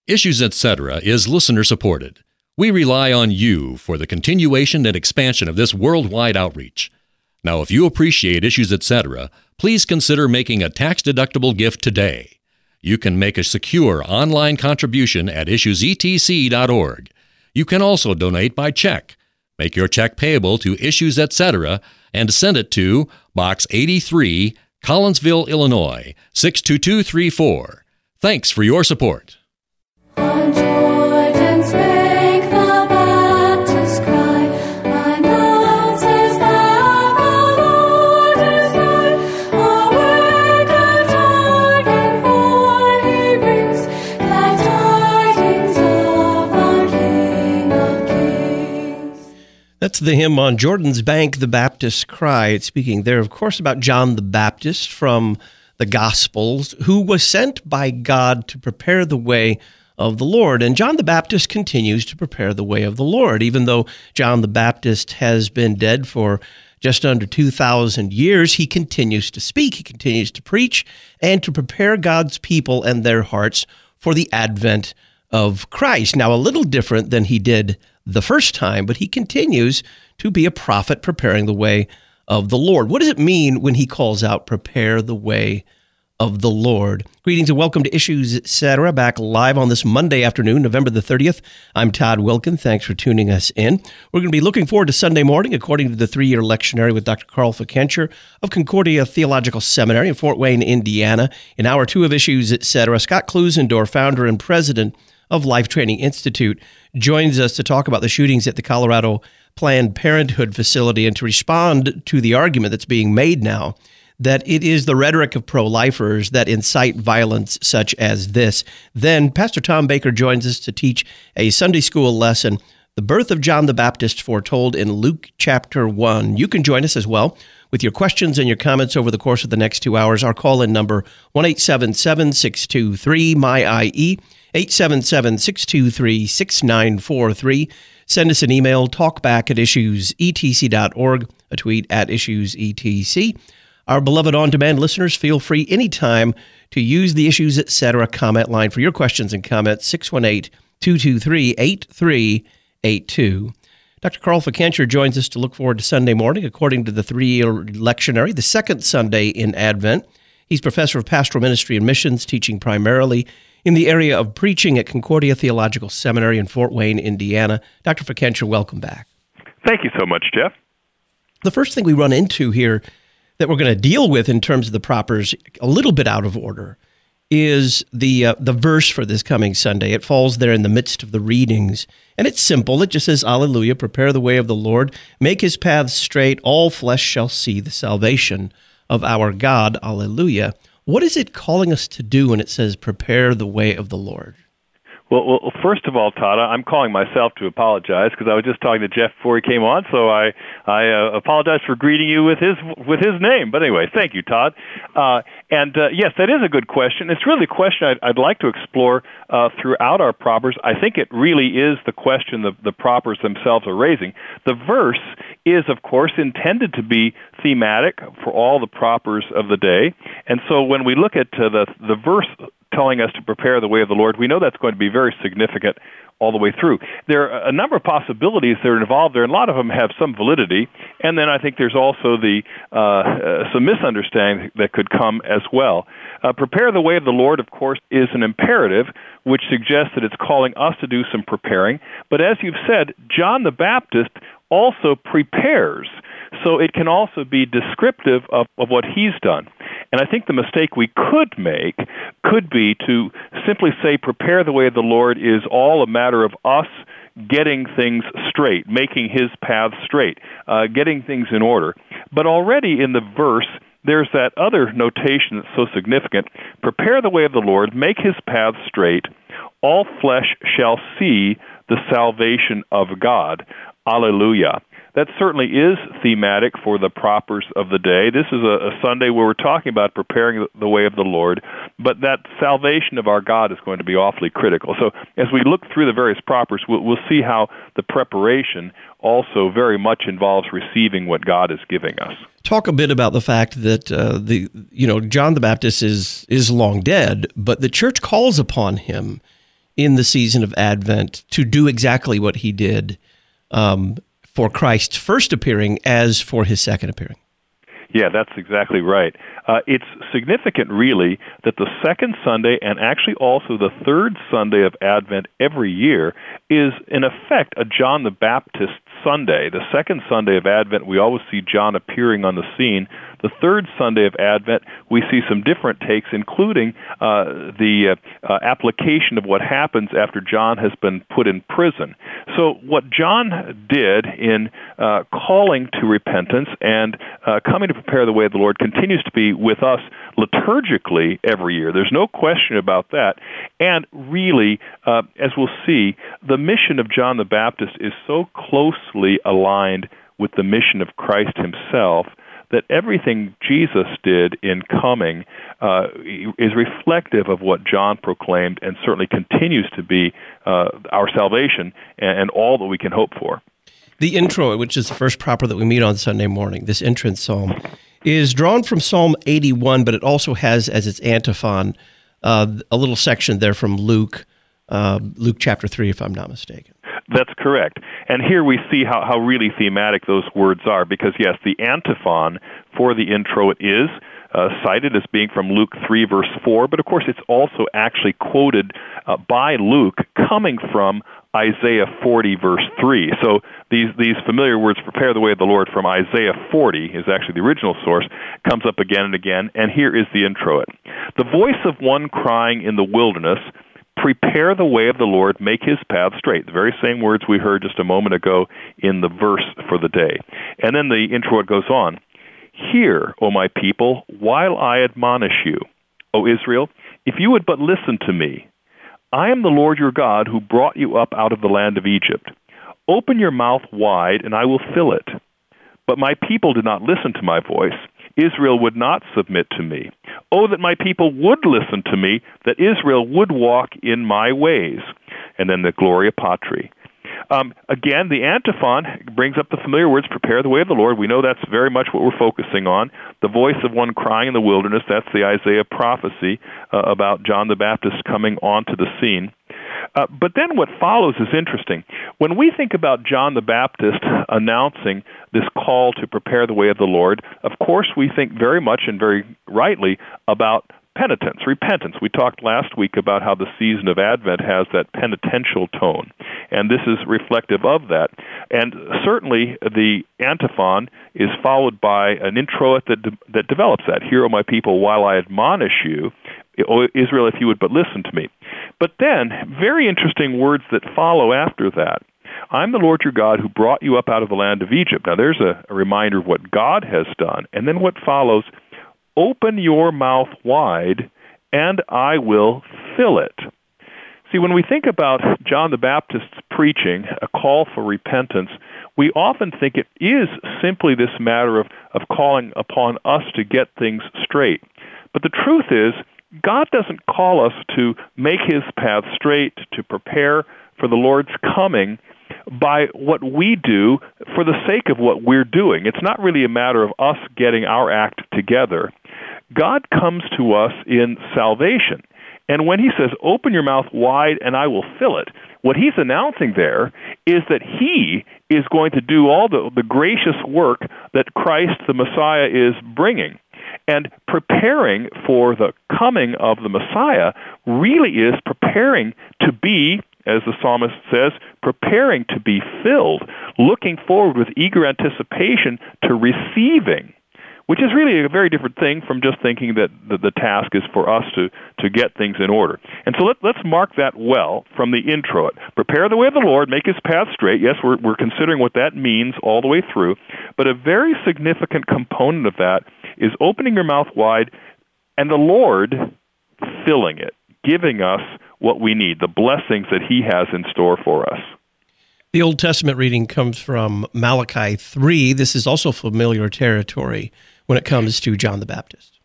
Issues Etc. is listener-supported. We rely on you for the continuation and expansion of this worldwide outreach. Now, if you appreciate Issues Etc., please consider making a tax-deductible gift today. You can make a secure online contribution at issuesetc.org. You can also donate by check. Make your check payable to Issues Etc. and send it to Box 83, Collinsville, Illinois, 62234. Thanks for your support. On Jordan's bank the Baptist cry announces that the Lord is nigh. Awake and hearken, for he brings glad tidings of the King of Kings. That's the hymn On Jordan's Bank, the Baptist Cry. It's speaking there, of course, about John the Baptist from the Gospels, who was sent by God to prepare the way of the Lord. And John the Baptist continues to prepare the way of the Lord, even though John the Baptist has been dead for just under 2,000 years. He continues to speak, he continues to preach, and to prepare God's people and their hearts for the advent of Christ. Now, a little different than he did the first time, but he continues to be a prophet preparing the way of the Lord. What does it mean when he calls out, prepare the way of the Lord? Greetings and welcome to Issues Etc. Back live on this Monday afternoon, November the 30th. I'm Todd Wilkin. Thanks for tuning us in. We're going to be looking forward to Sunday morning, according to the 3-year lectionary with Dr. Carl Fikencher of Concordia Theological Seminary in Fort Wayne, Indiana. In Hour 2 of Issues Etc., Scott Klusendorf, founder and president of Life Training Institute, joins us to talk about the shootings at the Colorado Planned Parenthood facility and to respond to the argument that's being made now that it is the rhetoric of pro-lifers that incite violence such as this. Then Pastor Tom Baker joins us to teach a Sunday school lesson, The Birth of John the Baptist Foretold in Luke chapter 1. You can join us as well with your questions and your comments over the course of the next 2 hours. Our call-in number, 1-877-623-MY-IE, 877-623-6943. Send us an email, talkback@issuesetc.org, a tweet at issuesetc. Our beloved on-demand listeners, feel free anytime to use the Issues Etc. comment line for your questions and comments, 618-223-8382. Dr. Carl Fikencher joins us to look forward to Sunday morning, according to the 3-year lectionary, the second Sunday in Advent. He's professor of pastoral ministry and missions, teaching primarily in the area of preaching at Concordia Theological Seminary in Fort Wayne, Indiana. Dr. Fikencher, welcome back. Thank you so much, Jeff. The first thing we run into here that we're going to deal with in terms of the propers, a little bit out of order, is the verse for this coming Sunday. It falls there in the midst of the readings, and it's simple. It just says, Alleluia, prepare the way of the Lord, make his paths straight, all flesh shall see the salvation of our God. Alleluia. What is it calling us to do when it says, prepare the way of the Lord? Well, first of all, Todd, I'm calling myself to apologize because I was just talking to Jeff before he came on, so I apologize for greeting you with his name. But anyway, thank you, Todd. Yes, that is a good question. It's really a question I'd like to explore throughout our propers. I think it really is the question the propers themselves are raising. The verse is, of course, intended to be thematic for all the propers of the day, and so when we look at the verse telling us to prepare the way of the Lord, we know that's going to be very significant all the way through. There are a number of possibilities that are involved there, and a lot of them have some validity, and then I think there's also some misunderstanding that could come as well. Prepare the way of the Lord, of course, is an imperative, which suggests that it's calling us to do some preparing, but as you've said, John the Baptist also prepares, so it can also be descriptive of what he's done. And I think the mistake we could make could be to simply say prepare the way of the Lord is all a matter of us getting things straight, making his path straight, getting things in order. But already in the verse, there's that other notation that's so significant. Prepare the way of the Lord, make his path straight, all flesh shall see the salvation of God. Alleluia. That certainly is thematic for the propers of the day. This is a Sunday where we're talking about preparing the way of the Lord, but that salvation of our God is going to be awfully critical. So as we look through the various propers, we'll see how the preparation also very much involves receiving what God is giving us. Talk a bit about the fact that John the Baptist is long dead, but the church calls upon him in the season of Advent to do exactly what he did for Christ's first appearing as for his second appearing. Yeah, that's exactly right. It's significant, really, that the second Sunday and actually also the third Sunday of Advent every year is, in effect, a John the Baptist Sunday. The second Sunday of Advent, we always see John appearing on the scene. The third Sunday of Advent, we see some different takes, including the application of what happens after John has been put in prison. So what John did in calling to repentance and coming to prepare the way of the Lord continues to be with us liturgically every year. There's no question about that. And really, as we'll see, the mission of John the Baptist is so closely aligned with the mission of Christ himself that everything Jesus did in coming is reflective of what John proclaimed and certainly continues to be our salvation and all that we can hope for. The intro, which is the first proper that we meet on Sunday morning, this entrance psalm, is drawn from Psalm 81, but it also has as its antiphon a little section there from Luke chapter 3, if I'm not mistaken. That's correct. And here we see how really thematic those words are, because, yes, the antiphon for the intro is cited as being from Luke 3, verse 4, but of course it's also actually quoted by Luke coming from Isaiah 40, verse 3. So these familiar words, prepare the way of the Lord, from Isaiah 40, is actually the original source, comes up again and again, and here is the introit. The voice of one crying in the wilderness, prepare the way of the Lord, make his path straight. The very same words we heard just a moment ago in the verse for the day. And then the introit goes on. Hear, O my people, while I admonish you. O Israel, if you would but listen to me. I am the Lord your God who brought you up out of the land of Egypt. Open your mouth wide, and I will fill it. But my people did not listen to my voice. Israel would not submit to me. Oh, that my people would listen to me, that Israel would walk in my ways. And then the Gloria Patri. Again, the antiphon brings up the familiar words, prepare the way of the Lord. We know that's very much what we're focusing on. The voice of one crying in the wilderness, that's the Isaiah prophecy about John the Baptist coming onto the scene. But then what follows is interesting. When we think about John the Baptist announcing this call to prepare the way of the Lord, of course we think very much and very rightly about penitence, repentance. We talked last week about how the season of Advent has that penitential tone, and this is reflective of that. And certainly the antiphon is followed by an introit that develops that. Hear, O my people, while I admonish you, O Israel, if you would but listen to me. But then, very interesting words that follow after that. I'm the Lord your God who brought you up out of the land of Egypt. Now there's a reminder of what God has done. And then what follows, open your mouth wide, and I will fill it. See, when we think about John the Baptist's preaching, a call for repentance, we often think it is simply this matter of calling upon us to get things straight. But the truth is, God doesn't call us to make his path straight, to prepare for the Lord's coming by what we do for the sake of what we're doing. It's not really a matter of us getting our act together. God comes to us in salvation. And when he says, open your mouth wide and I will fill it, what he's announcing there is that he is going to do all the gracious work that Christ the Messiah is bringing. And preparing for the coming of the Messiah really is preparing to be, as the psalmist says, preparing to be filled, looking forward with eager anticipation to receiving, which is really a very different thing from just thinking that the task is for us to get things in order. And so let's mark that well from the introit. Prepare the way of the Lord, make his path straight. Yes, we're considering what that means all the way through, but a very significant component of that is opening your mouth wide and the Lord filling it, giving us what we need, the blessings that he has in store for us. The Old Testament reading comes from Malachi 3. This is also familiar territory when it comes to John the Baptist.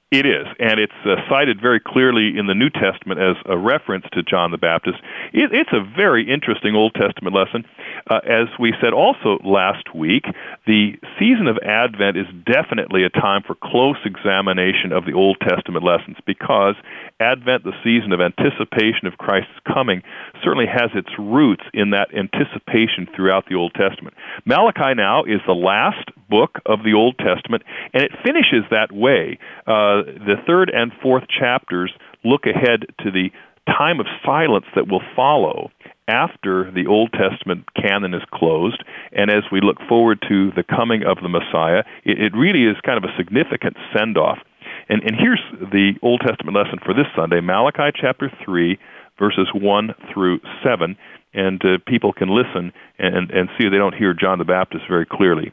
It is, and it's cited very clearly in the New Testament as a reference to John the Baptist. It's a very interesting Old Testament lesson. As we said also last week, the season of Advent is definitely a time for close examination of the Old Testament lessons, because Advent, the season of anticipation of Christ's coming, certainly has its roots in that anticipation throughout the Old Testament. Malachi now is the last book of the Old Testament, and it finishes that way. The third and fourth chapters look ahead to the time of silence that will follow after the Old Testament canon is closed, and as we look forward to the coming of the Messiah, it really is kind of a significant send-off. And here's the Old Testament lesson for this Sunday, Malachi chapter 3, verses 1 through 7, and people can listen and see they don't hear John the Baptist very clearly.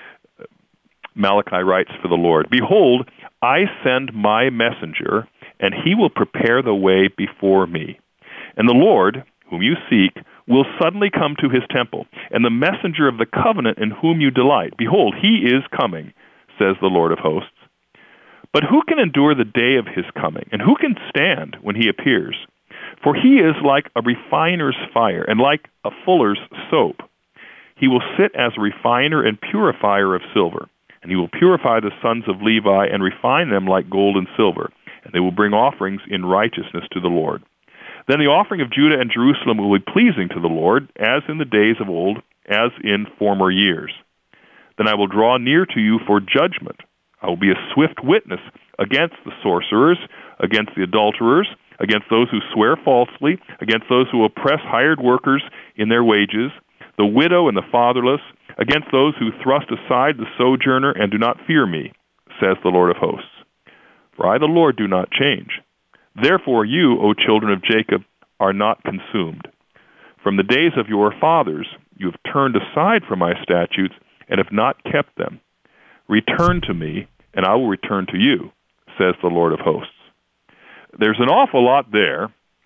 Malachi writes for the Lord, "Behold, I send my messenger, and he will prepare the way before me. And the Lord, whom you seek, will suddenly come to his temple, and the messenger of the covenant in whom you delight. Behold, he is coming, says the Lord of hosts. But who can endure the day of his coming, and who can stand when he appears? For he is like a refiner's fire, and like a fuller's soap. He will sit as a refiner and purifier of silver, and he will purify the sons of Levi and refine them like gold and silver, and they will bring offerings in righteousness to the Lord. Then the offering of Judah and Jerusalem will be pleasing to the Lord, as in the days of old, as in former years. Then I will draw near to you for judgment. I will be a swift witness against the sorcerers, against the adulterers, against those who swear falsely, against those who oppress hired workers in their wages, the widow and the fatherless, against those who thrust aside the sojourner and do not fear me, says the Lord of hosts. For I, the Lord, do not change. Therefore you, O children of Jacob, are not consumed. From the days of your fathers you have turned aside from my statutes and have not kept them. Return to me, and I will return to you, says the Lord of hosts." There's an awful lot there.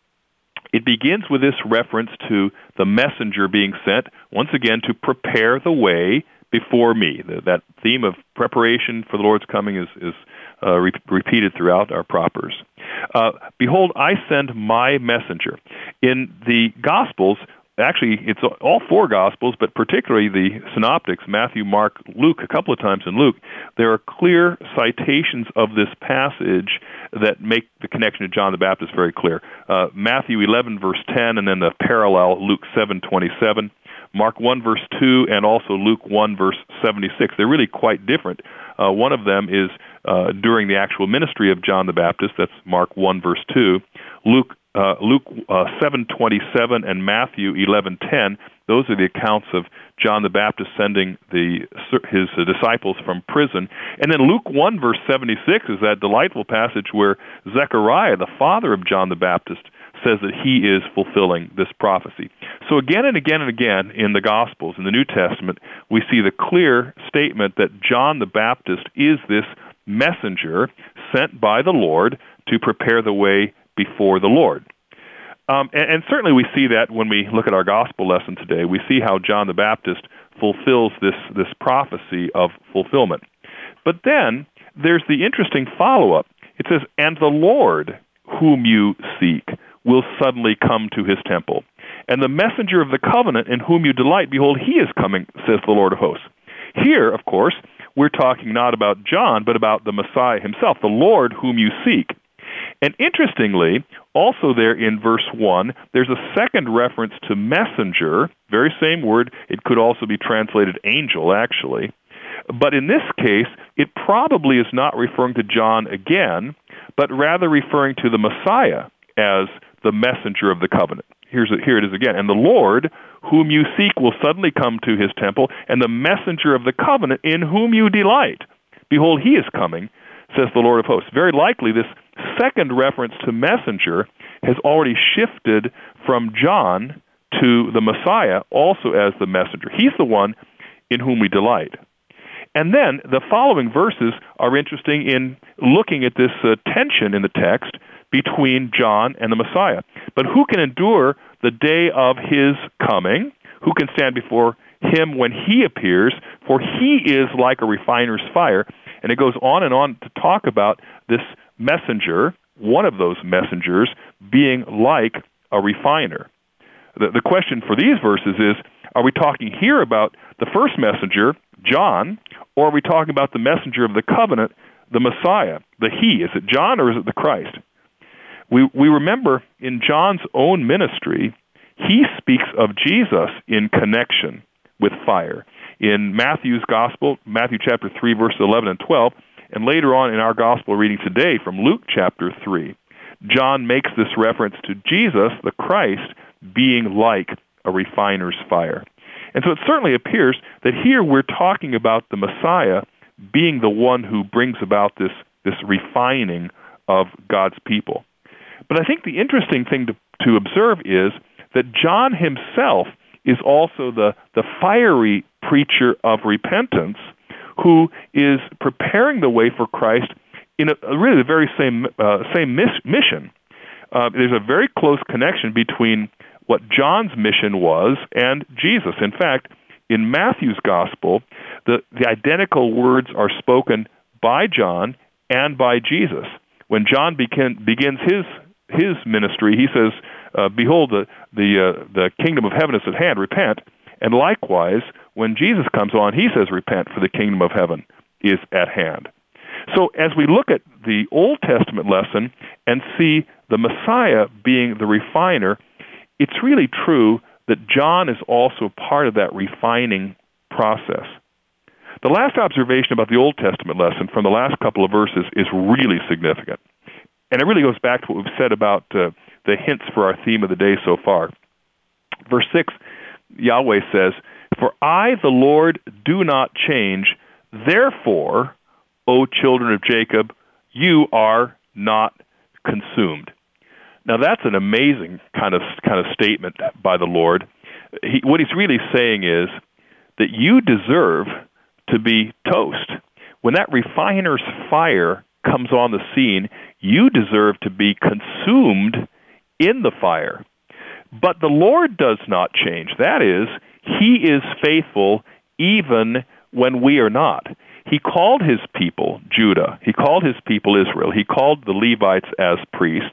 It begins with this reference to the messenger being sent, once again, to prepare the way before me. That theme of preparation for the Lord's coming is repeated throughout our propers. Behold, I send my messenger. In the Gospels, actually, it's all four Gospels, but particularly the Synoptics, Matthew, Mark, Luke, a couple of times in Luke, there are clear citations of this passage that make the connection to John the Baptist very clear. Matthew 11, verse 10, and then the parallel, Luke 7:27, Mark 1, verse 2, and also Luke 1, verse 76. They're really quite different. One of them is during the actual ministry of John the Baptist, that's Mark 1, verse 2. Luke 7:27 and Matthew 11:10, those are the accounts of John the Baptist sending his disciples from prison. And then Luke 1, verse 76 is that delightful passage where Zechariah, the father of John the Baptist, says that he is fulfilling this prophecy. So again and again and again in the Gospels, in the New Testament, we see the clear statement that John the Baptist is this messenger sent by the Lord to prepare the way before the Lord. And certainly we see that when we look at our gospel lesson today. We see how John the Baptist fulfills this prophecy of fulfillment. But then there's the interesting follow-up. It says, "And the Lord whom you seek will suddenly come to his temple. And the messenger of the covenant in whom you delight, behold, he is coming, says the Lord of hosts." Here, of course, we're talking not about John, but about the Messiah himself, the Lord whom you seek. And interestingly, also there in verse 1, there's a second reference to messenger, very same word. It could also be translated angel, actually. But in this case, it probably is not referring to John again, but rather referring to the Messiah as the messenger of the covenant. Here it is again. "And the Lord whom you seek will suddenly come to his temple, and the messenger of the covenant in whom you delight. Behold, he is coming, says the Lord of hosts." Very likely this second reference to messenger has already shifted from John to the Messiah also as the messenger. He's the one in whom we delight. And then the following verses are interesting in looking at this tension in the text between John and the Messiah. "But who can endure the day of his coming? Who can stand before him when he appears? For he is like a refiner's fire, And it goes on and on to talk about this messenger, one of those messengers, being like a refiner. The question for these verses is, are we talking here about the first messenger, John, or are we talking about the messenger of the covenant, the Messiah, the He? Is it John or is it the Christ? We remember in John's own ministry, he speaks of Jesus in connection with fire. In Matthew's Gospel, Matthew chapter 3, verses 11 and 12, and later on in our Gospel reading today from Luke chapter 3, John makes this reference to Jesus, the Christ, being like a refiner's fire. And so it certainly appears that here we're talking about the Messiah being the one who brings about this refining of God's people. But I think the interesting thing to observe is that John himself is also the fiery preacher of repentance who is preparing the way for Christ in really the very same mission. There's a very close connection between what John's mission was and Jesus. In fact, in Matthew's Gospel, the identical words are spoken by John and by Jesus. When John begins his ministry, he says, "Behold, the kingdom of heaven is at hand. Repent." And likewise, when Jesus comes on, he says, "Repent, for the kingdom of heaven is at hand." So as we look at the Old Testament lesson and see the Messiah being the refiner, it's really true that John is also part of that refining process. The last observation about the Old Testament lesson from the last couple of verses is really significant. And it really goes back to what we've said about the hints for our theme of the day so far. Verse 6, Yahweh says, "For I, the Lord, do not change. Therefore, O children of Jacob, you are not consumed." Now that's an amazing kind of statement by the Lord. What he's really saying is that you deserve to be toast. When that refiner's fire comes on the scene, you deserve to be consumed in the fire. But the Lord does not change. That is, he is faithful even when we are not. He called his people Judah. He called his people Israel. He called the Levites as priests.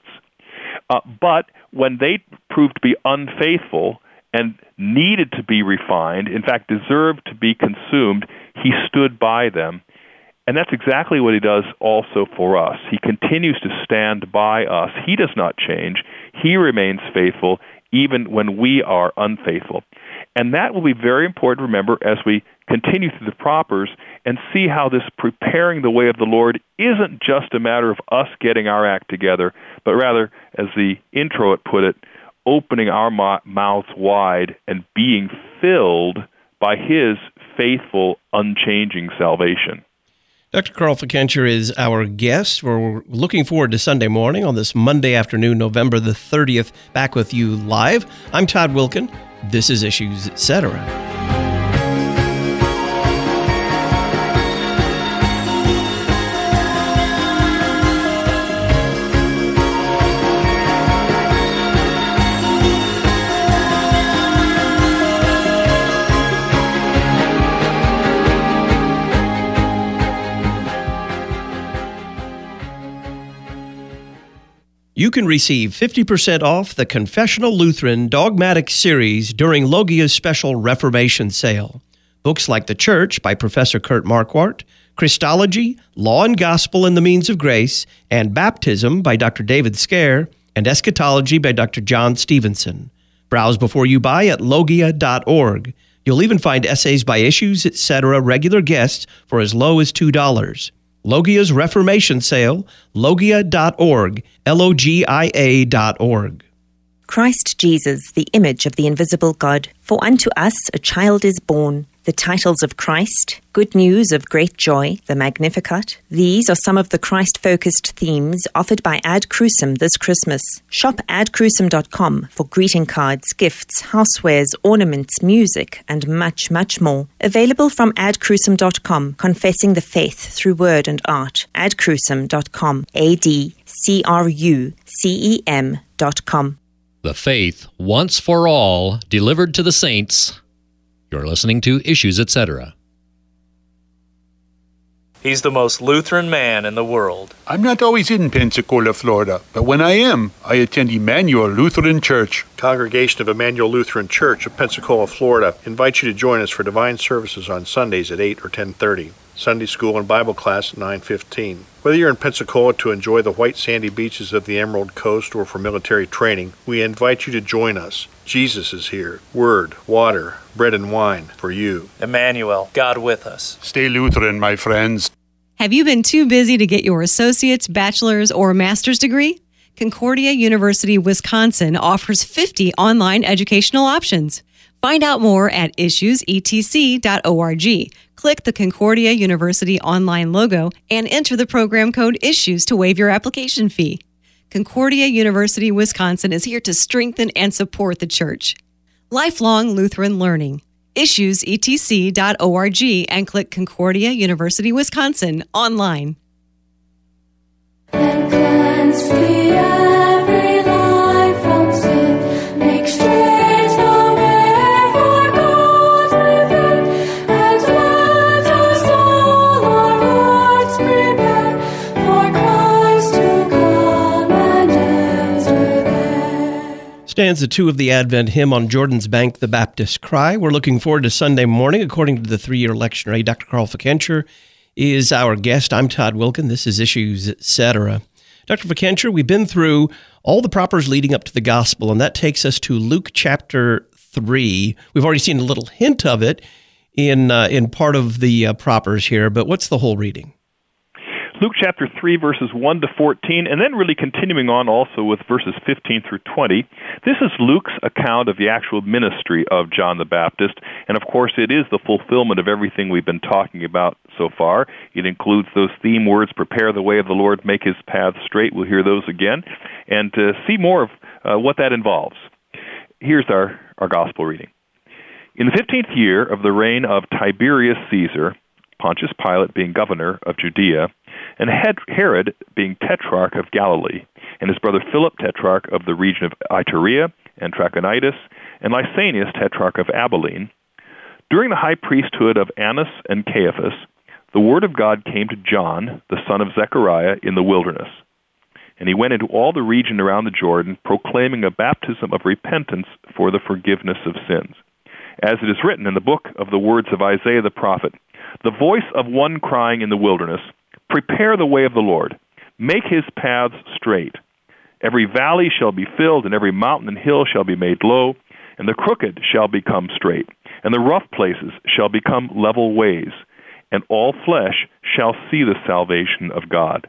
But when they proved to be unfaithful and needed to be refined, in fact, deserved to be consumed, he stood by them. And that's exactly what he does also for us. He continues to stand by us. He does not change. He remains faithful even when we are unfaithful. And that will be very important to remember as we continue through the Propers and see how this preparing the way of the Lord isn't just a matter of us getting our act together, but rather, as the intro had put it, opening our mouths wide and being filled by his faithful, unchanging salvation. Dr. Carl Fickenscher is our guest. We're looking forward to Sunday morning on this Monday afternoon, November the 30th, back with you live. I'm Todd Wilkin. This is Issues, Etc. You can receive 50% off the Confessional Lutheran Dogmatic Series during Logia's special Reformation sale. Books like The Church by Professor Kurt Marquardt, Christology, Law and Gospel and the Means of Grace, and Baptism by Dr. David Scare, and Eschatology by Dr. John Stevenson. Browse before you buy at logia.org. You'll even find essays by Issues, Etc. regular guests for as low as $2. Logia's Reformation Sale, logia.org, logia.org. Christ Jesus, the image of the invisible God. For unto us a child is born. The titles of Christ, Good News of Great Joy, the Magnificat. These are some of the Christ-focused themes offered by Ad Crucem this Christmas. Shop adcrucem.com for greeting cards, gifts, housewares, ornaments, music, and much, much more. Available from adcrucem.com, confessing the faith through word and art. adcrucem.com, adcrucem.com. The faith, once for all, delivered to the saints. You're listening to Issues, Etc. He's the most Lutheran man in the world. I'm not always in Pensacola, Florida, but when I am, I attend Emmanuel Lutheran Church. Congregation of Emmanuel Lutheran Church of Pensacola, Florida invites you to join us for divine services on Sundays at 8 or 10:30. Sunday school and Bible class at 9:15. Whether you're in Pensacola to enjoy the white sandy beaches of the Emerald Coast or for military training, we invite you to join us. Jesus is here. Word, water, bread and wine for you. Emmanuel, God with us. Stay Lutheran, my friends. Have you been too busy to get your associate's, bachelor's, or master's degree? Concordia University, Wisconsin offers 50 online educational options. Find out more at issuesetc.org. Click the Concordia University online logo and enter the program code ISSUES to waive your application fee. Concordia University, Wisconsin is here to strengthen and support the church. Lifelong Lutheran Learning. issuesetc.org and click Concordia University, Wisconsin online. And cleanse thee every life from sin. Make straight the way for God within. And let us all our hearts prepare for Christ to come and enter there. Stanza 2 of the Advent hymn on Jordan's Bank, the Baptist Cry. We're looking forward to Sunday morning. According to the 3-year lectionary, Dr. Carl Fikencher is our guest. I'm Todd Wilkin. This is Issues, Etc. Dr. Fikencher, we've been through all the propers leading up to the gospel, and that takes us to Luke chapter 3. We've already seen a little hint of it in part of the propers here, but what's the whole reading? Luke chapter 3, verses 1 to 14, and then really continuing on also with verses 15 through 20. This is Luke's account of the actual ministry of John the Baptist, and of course it is the fulfillment of everything we've been talking about so far. It includes those theme words, prepare the way of the Lord, make his path straight. We'll hear those again, and to see more of what that involves. Here's our gospel reading. In the 15th year of the reign of Tiberius Caesar, Pontius Pilate being governor of Judea, and Herod being tetrarch of Galilee, and his brother Philip tetrarch of the region of Iturea and Trachonitis, and Lysanias tetrarch of Abilene, during the high priesthood of Annas and Caiaphas, the word of God came to John, the son of Zechariah, in the wilderness. And he went into all the region around the Jordan, proclaiming a baptism of repentance for the forgiveness of sins. As it is written in the book of the words of Isaiah the prophet, the voice of one crying in the wilderness, prepare the way of the Lord, make his paths straight. Every valley shall be filled, and every mountain and hill shall be made low, and the crooked shall become straight, and the rough places shall become level ways, and all flesh shall see the salvation of God.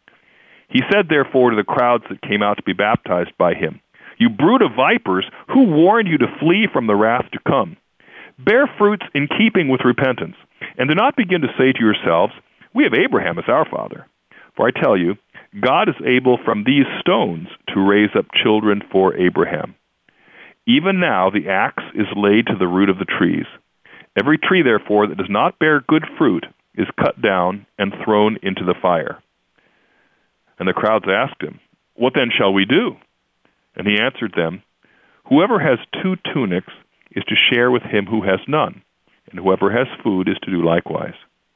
He said therefore to the crowds that came out to be baptized by him, you brood of vipers, who warned you to flee from the wrath to come? Bear fruits in keeping with repentance, and do not begin to say to yourselves, we have Abraham as our father. For I tell you, God is able from these stones to raise up children for Abraham. Even now the axe is laid to the root of the trees. Every tree, therefore, that does not bear good fruit is cut down and thrown into the fire. And the crowds asked him, what then shall we do? And he answered them, whoever has 2 tunics is to share with him who has none, and whoever has food is to do likewise.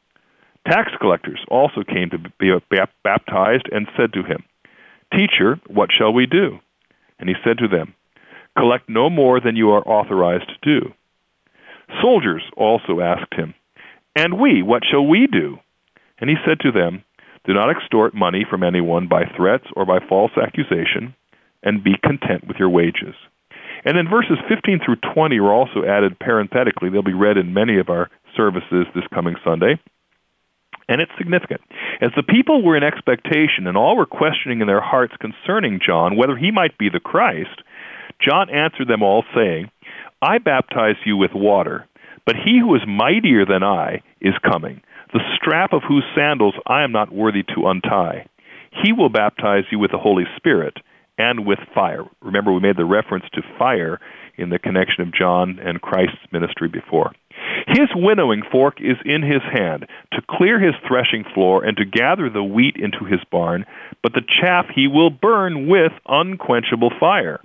Tax collectors also came to be baptized and said to him, Teacher, what shall we do? And he said to them, collect no more than you are authorized to do. Soldiers also asked him, and we, what shall we do? And he said to them, do not extort money from anyone by threats or by false accusation, and be content with your wages. And then verses 15 through 20 were also added parenthetically. They'll be read in many of our services this coming Sunday. And it's significant. As the people were in expectation and all were questioning in their hearts concerning John whether he might be the Christ, John answered them all, saying, I baptize you with water, but he who is mightier than I is coming, the strap of whose sandals I am not worthy to untie. He will baptize you with the Holy Spirit and with fire. Remember, we made the reference to fire in the connection of John and Christ's ministry before. His winnowing fork is in his hand, to clear his threshing floor and to gather the wheat into his barn, but the chaff he will burn with unquenchable fire.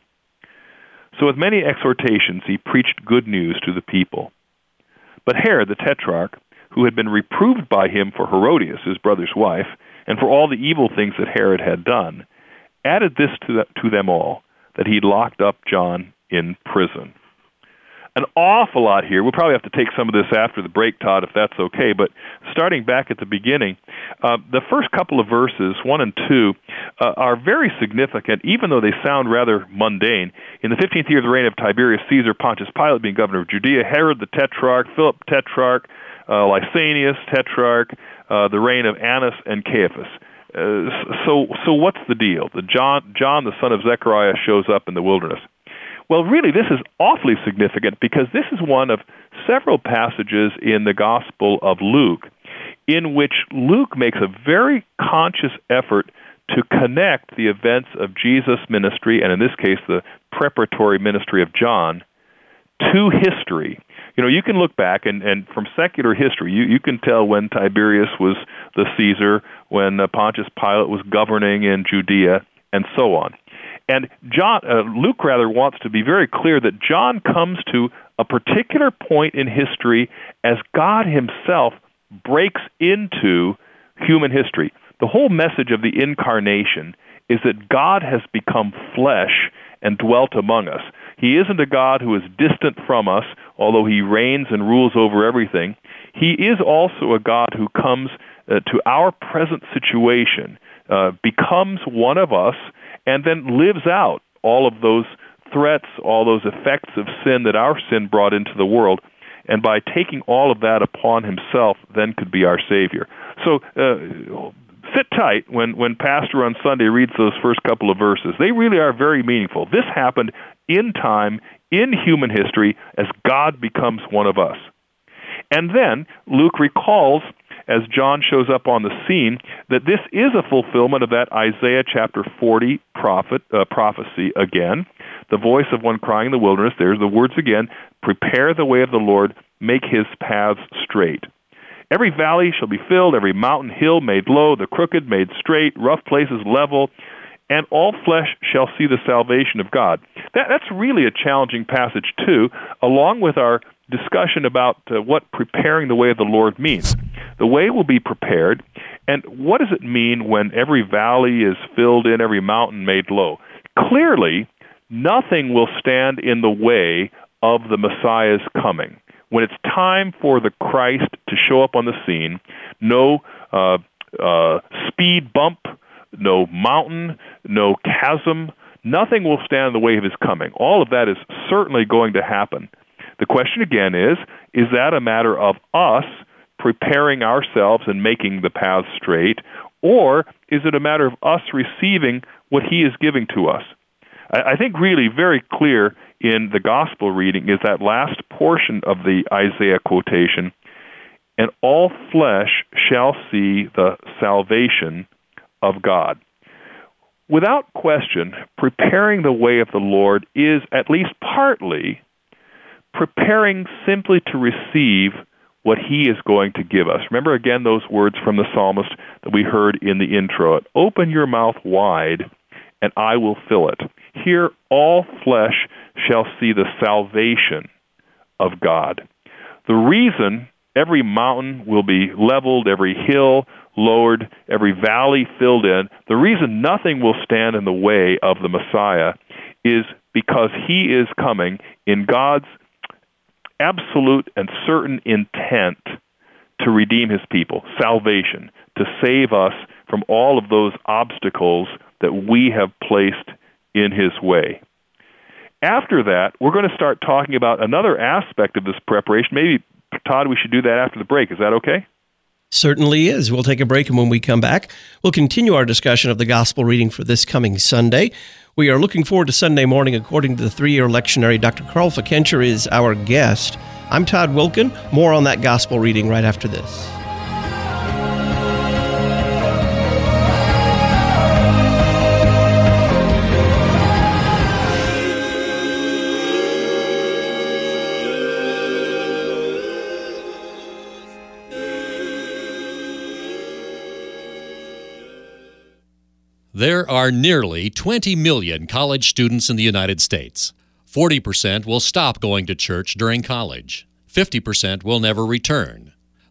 So with many exhortations he preached good news to the people. But Herod the Tetrarch, who had been reproved by him for Herodias, his brother's wife, and for all the evil things that Herod had done, added this to them all, that he'd locked up John in prison. An awful lot here. We'll probably have to take some of this after the break, Todd, if that's okay. But starting back at the beginning, the first couple of verses, 1 and 2, are very significant, even though they sound rather mundane. In the 15th year of the reign of Tiberius Caesar, Pontius Pilate being governor of Judea, Herod the Tetrarch, Philip Tetrarch, Lysanias Tetrarch, the reign of Annas and Caiaphas. So what's the deal? John, the son of Zechariah, shows up in the wilderness. Well, really, this is awfully significant because this is one of several passages in the Gospel of Luke in which Luke makes a very conscious effort to connect the events of Jesus' ministry, and in this case, the preparatory ministry of John, to history. You know, you can look back, and from secular history, you can tell when Tiberius was the Caesar, when Pontius Pilate was governing in Judea, and so on. And Luke wants to be very clear that John comes to a particular point in history as God himself breaks into human history. The whole message of the incarnation is that God has become flesh and dwelt among us. He isn't a God who is distant from us, although he reigns and rules over everything. He is also a God who comes to our present situation, becomes one of us, and then lives out all of those threats, all those effects of sin that our sin brought into the world, and by taking all of that upon himself, then could be our Savior. So sit tight when Pastor on Sunday reads those first couple of verses. They really are very meaningful. This happened in time, in human history, as God becomes one of us. And then Luke recalls, as John shows up on the scene, that this is a fulfillment of that Isaiah chapter 40 prophecy again. The voice of one crying in the wilderness, there's the words again, prepare the way of the Lord, make his paths straight. Every valley shall be filled, every mountain hill made low, the crooked made straight, rough places level, and all flesh shall see the salvation of God. That's really a challenging passage too, along with our discussion about what preparing the way of the Lord means. The way will be prepared, and what does it mean when every valley is filled in, every mountain made low? Clearly, nothing will stand in the way of the Messiah's coming. When it's time for the Christ to show up on the scene, no speed bump, no mountain, no chasm, nothing will stand in the way of his coming. All of that is certainly going to happen. The question again is that a matter of us preparing ourselves and making the path straight, or is it a matter of us receiving what he is giving to us? I think really very clear in the gospel reading is that last portion of the Isaiah quotation, and all flesh shall see the salvation of God. Without question, preparing the way of the Lord is at least partly preparing simply to receive what he is going to give us. Remember again those words from the psalmist that we heard in the intro. Open your mouth wide, and I will fill it. Here all flesh shall see the salvation of God. The reason every mountain will be leveled, every hill lowered, every valley filled in, the reason nothing will stand in the way of the Messiah is because he is coming in God's absolute and certain intent to redeem his people, salvation, to save us from all of those obstacles that we have placed in his way. After that, we're going to start talking about another aspect of this preparation. Maybe, Todd, we should do that after the break. Is that okay? Certainly is. We'll take a break, and when we come back, we'll continue our discussion of the gospel reading for this coming Sunday. We are looking forward to Sunday morning. According to the 3-year lectionary, Dr. Carl Fickenscher is our guest. I'm Todd Wilken. More on that gospel reading right after this. There are nearly 20 million college students in the United States. 40% will stop going to church during college. 50% will never return.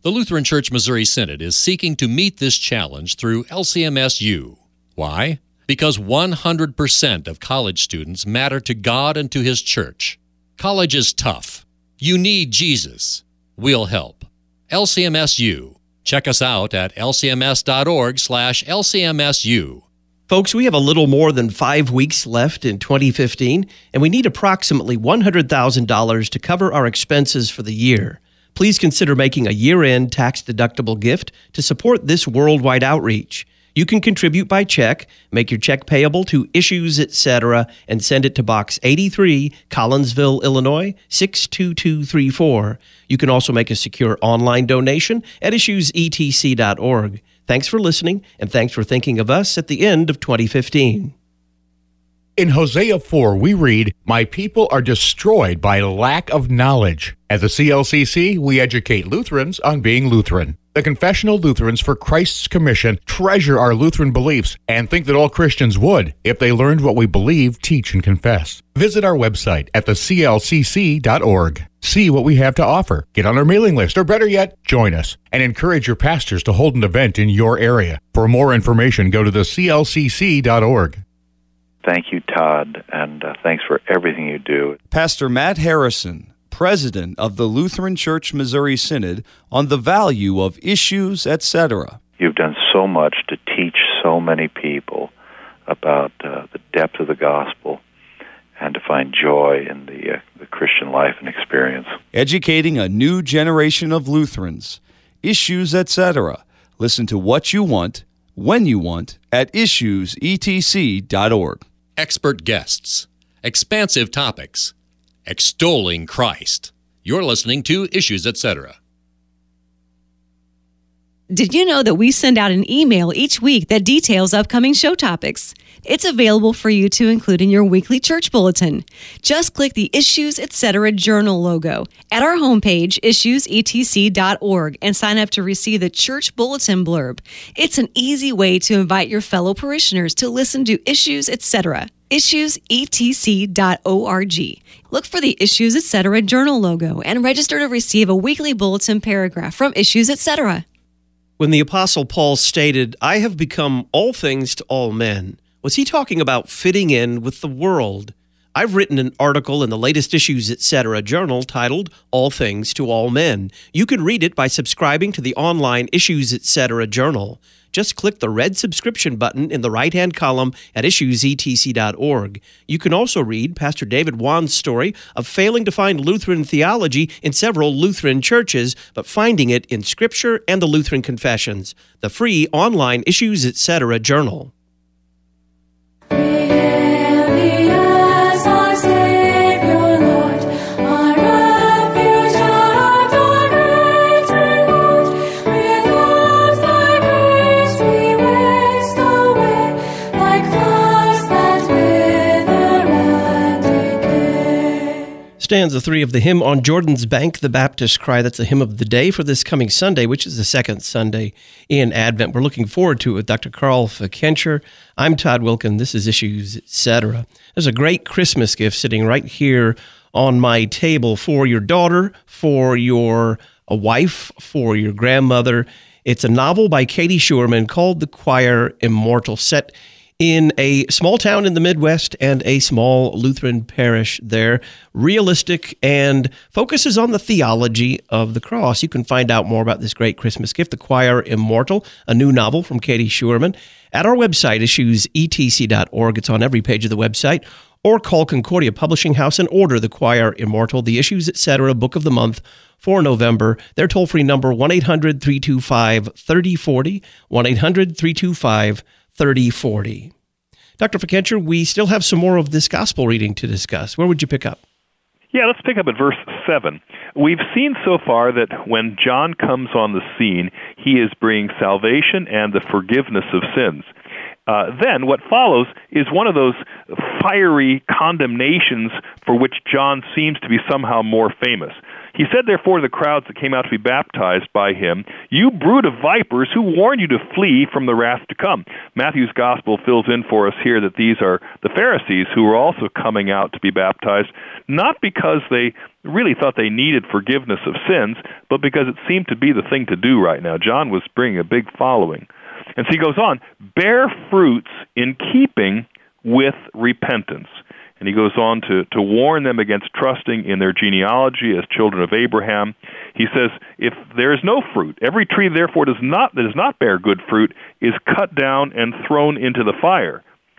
The Lutheran Church Missouri Synod is seeking to meet this challenge through LCMSU. Why? Because 100% of college students matter to God and to His church. College is tough. You need Jesus. We'll help. LCMSU. Check us out at lcms.org/LCMSU. Folks, we have a little more than 5 weeks left in 2015, and we need approximately $100,000 to cover our expenses for the year. Please consider making a year-end tax-deductible gift to support this worldwide outreach. You can contribute by check, make your check payable to Issues Etc., and send it to Box 83, Collinsville, Illinois, 62234. You can also make a secure online donation at issuesetc.org. Thanks for listening, and thanks for thinking of us at the end of 2015. In Hosea 4, we read, "My people are destroyed by lack of knowledge." At the CLCC, we educate Lutherans on being Lutheran. The Confessional Lutherans for Christ's Commission treasure our Lutheran beliefs and think that all Christians would if they learned what we believe, teach, and confess. Visit our website at theclcc.org. See what we have to offer. Get on our mailing list, or better yet, join us, and encourage your pastors to hold an event in your area. For more information, go to theclcc.org. Thank you, Todd, and thanks for everything you do. Pastor Matt Harrison, President of the Lutheran Church Missouri Synod, on the value of Issues Etc. You've done so much to teach so many people about the depth of the gospel and to find joy in the Christian life and experience. Educating a new generation of Lutherans. Issues Etc. Listen to what you want, when you want, at issuesetc.org. Expert guests, expansive topics, extolling Christ. You're listening to Issues Etc. Did you know that we send out an email each week that details upcoming show topics? It's available for you to include in your weekly church bulletin. Just click the Issues Etc. Journal logo at our homepage, issuesetc.org, and sign up to receive the church bulletin blurb. It's an easy way to invite your fellow parishioners to listen to Issues Etc. issuesetc.org. Look for the Issues Etc. Journal logo and register to receive a weekly bulletin paragraph from Issues Etc. When the Apostle Paul stated, "I have become all things to all men," was he talking about fitting in with the world? I've written an article in the latest Issues Etc. journal titled All Things to All Men. You can read it by subscribing to the online Issues Etc. journal. Just click the red subscription button in the right-hand column at issuesetc.org. You can also read Pastor David Wan's story of failing to find Lutheran theology in several Lutheran churches, but finding it in Scripture and the Lutheran Confessions, the free online Issues Etc. journal. Stanza 3 of the hymn On Jordan's Bank, the Baptist Cry. That's the hymn of the day for this coming Sunday, which is the second Sunday in Advent. We're looking forward to it with Dr. Carl Fikencher. I'm Todd Wilkin. This is Issues Etc. There's a great Christmas gift sitting right here on my table for your daughter, for your wife, for your grandmother. It's a novel by Katie Schuerman called The Choir Immortal, set in a small town in the Midwest and a small Lutheran parish there. Realistic and focuses on the theology of the cross. You can find out more about this great Christmas gift, The Choir Immortal, a new novel from Katie Schuerman, at our website, issuesetc.org. It's on every page of the website. Or call Concordia Publishing House and order The Choir Immortal, the Issues Etc. Book of the Month for November. Their toll-free number, 1-800-325-3040, 1-800-325-3040. Dr. Fikencher, we still have some more of this gospel reading to discuss. Where would you pick up? Yeah, let's pick up at verse 7. We've seen so far that when John comes on the scene, he is bringing salvation and the forgiveness of sins. Then what follows is one of those fiery condemnations for which John seems to be somehow more famous. He said, therefore, to the crowds that came out to be baptized by him, "You brood of vipers, who warned you to flee from the wrath to come?" Matthew's gospel fills in for us here that these are the Pharisees who were also coming out to be baptized, not because they really thought they needed forgiveness of sins, but because it seemed to be the thing to do right now. John was bringing a big following. And so he goes on, "Bear fruits in keeping with repentance." And he goes on to warn them against trusting in their genealogy as children of Abraham. He says, if there is no fruit, every tree therefore that does not bear good fruit is cut down and thrown into the fire.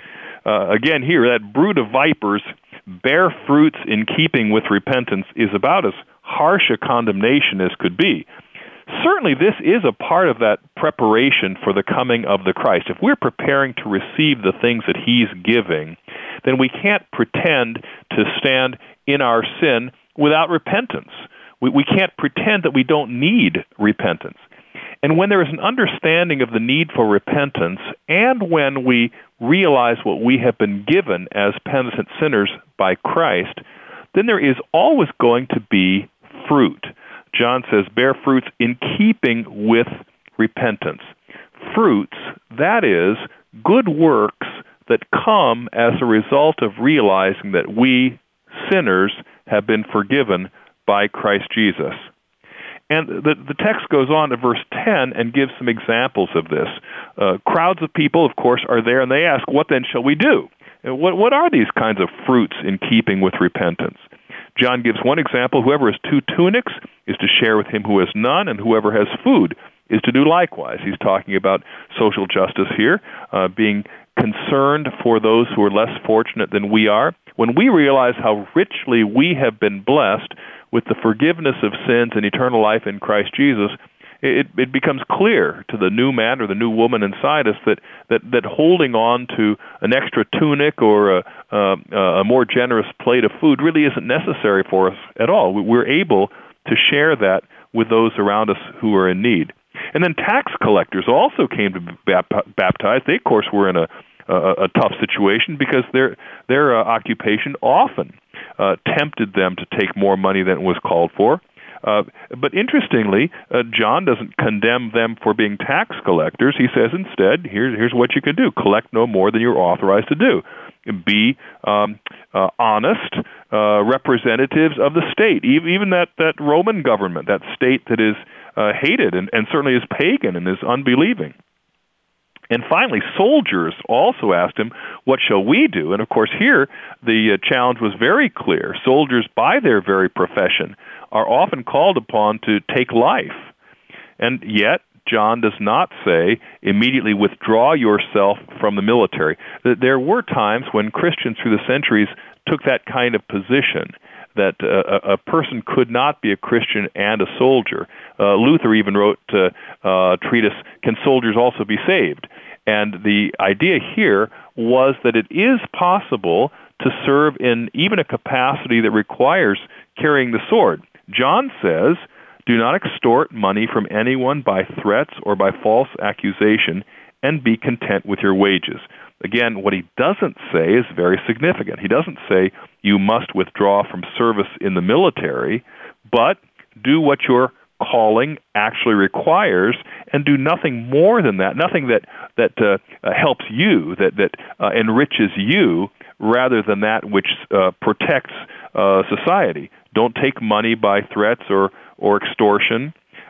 Again here, that brood of vipers, bear fruits in keeping with repentance, is about as harsh a condemnation as could be. Certainly this is a part of that preparation for the coming of the Christ. If we're preparing to receive the things that he's giving, then we can't pretend to stand in our sin without repentance. We can't pretend that we don't need repentance. And when there is an understanding of the need for repentance, and when we realize what we have been given as penitent sinners by Christ, then there is always going to be fruit. John says, bear fruits in keeping with repentance. Fruits, that is, good works that come as a result of realizing that we, sinners, have been forgiven by Christ Jesus. And the text goes on to verse 10 and gives some examples of this. Crowds of people, of course, are there, and they ask, what then shall we do? What are these kinds of fruits in keeping with repentance? John gives one example. Whoever has 2 tunics is to share with him who has none, and whoever has food is to do likewise. He's talking about social justice here, being concerned for those who are less fortunate than we are. When we realize how richly we have been blessed with the forgiveness of sins and eternal life in Christ Jesus, it becomes clear to the new man or the new woman inside us that holding on to an extra tunic or a more generous plate of food really isn't necessary for us at all. We're able to share that with those around us who are in need. And then tax collectors also came to be baptized. They, of course, were in a tough situation because their occupation often tempted them to take more money than was called for. But interestingly, John doesn't condemn them for being tax collectors. He says instead, here's what you can do. Collect no more than you're authorized to do. Be honest representatives of the state, even that Roman government, that state that is hated and certainly is pagan and is unbelieving. And finally, soldiers also asked him, what shall we do? And of course here, the challenge was very clear. Soldiers, by their very profession, are often called upon to take life. And yet, John does not say, immediately withdraw yourself from the military. There were times when Christians through the centuries took that kind of position, that a person could not be a Christian and a soldier. Luther even wrote a treatise, Can Soldiers Also Be Saved? And the idea here was that it is possible to serve in even a capacity that requires carrying the sword. John says, do not extort money from anyone by threats or by false accusation, and be content with your wages. Again, what he doesn't say is very significant. He doesn't say you must withdraw from service in the military, but do what your calling actually requires, and do nothing more than that, nothing that helps you, that enriches you, rather than that which protects society. Don't take money by threats or extortion.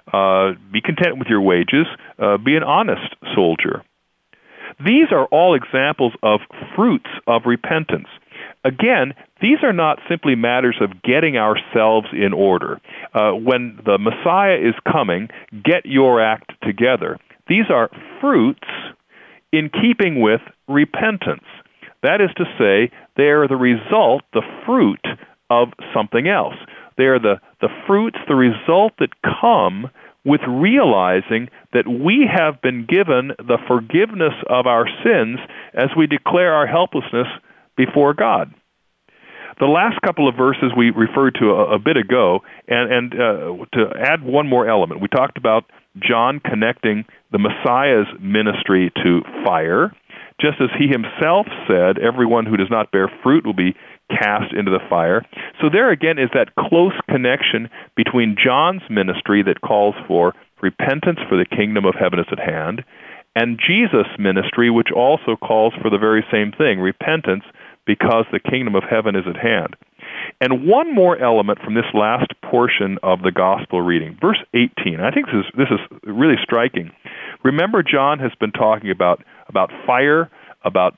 Be content with your wages. Be an honest soldier. These are all examples of fruits of repentance. Again, these are not simply matters of getting ourselves in order. When the Messiah is coming, get your act together. These are fruits in keeping with repentance. That is to say, they are the result, the fruit of something else. They are the fruits, the result that come with realizing that we have been given the forgiveness of our sins as we declare our helplessness before God. The last couple of verses we referred to a bit ago, and to add one more element, we talked about John connecting the Messiah's ministry to fire. just as he himself said, everyone who does not bear fruit will be cast into the fire. So there again is that close connection between John's ministry that calls for repentance, for the kingdom of heaven is at hand, and Jesus' ministry, which also calls for the very same thing, repentance, because the kingdom of heaven is at hand. And one more element from this last portion of the gospel reading, verse 18. I think this is really striking. Remember, John has been talking about fire, about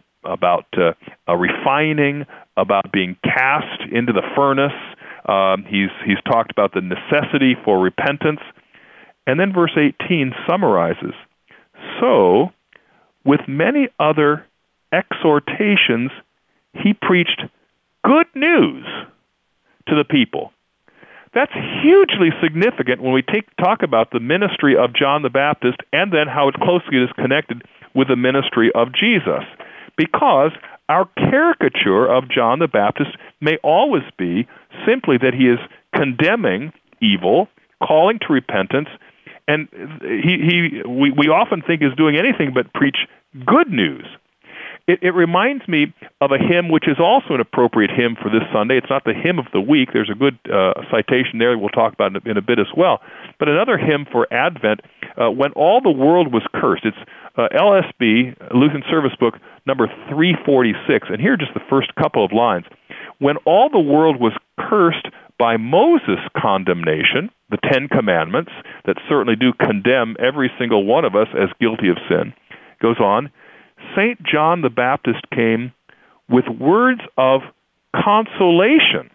refining, about being cast into the furnace. He's talked about the necessity for repentance. And then verse 18 summarizes, so, with many other exhortations, he preached good news to the people. That's hugely significant when we talk about the ministry of John the Baptist and then how it closely is connected with the ministry of Jesus. Because our caricature of John the Baptist may always be simply that he is condemning evil, calling to repentance, and we often think is doing anything but preach good news. It reminds me of a hymn which is also an appropriate hymn for this Sunday. It's not the hymn of the week. There's a good citation there we'll talk about in a bit as well. But another hymn for Advent, When All the World Was Cursed. It's LSB, Lutheran Service Book, number 346. And here are just the first couple of lines. When all the world was cursed by Moses' condemnation, the Ten Commandments, that certainly do condemn every single one of us as guilty of sin, goes on, St. John the Baptist came with words of consolation.